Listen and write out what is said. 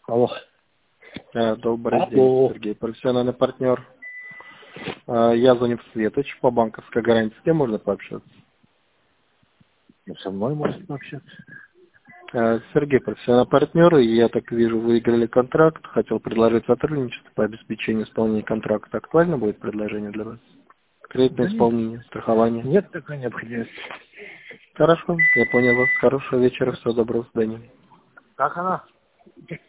Алло. Добрый Алло. день, Сергей, профессиональный партнер. Я звоню в Светоч по банковской гарантии. С кем можно пообщаться? Ну, со мной можно пообщаться. Сергей, профессиональный партнер, и я так вижу, выиграли контракт. Хотел предложить сотрудничество по обеспечению исполнения контракта. Актуально будет предложение для вас? Кредитное Да нет, исполнение, страхование. нет такой необходимости. Хорошо, я понял вас. Хорошего вечера, всего доброго, до свидания. Как она?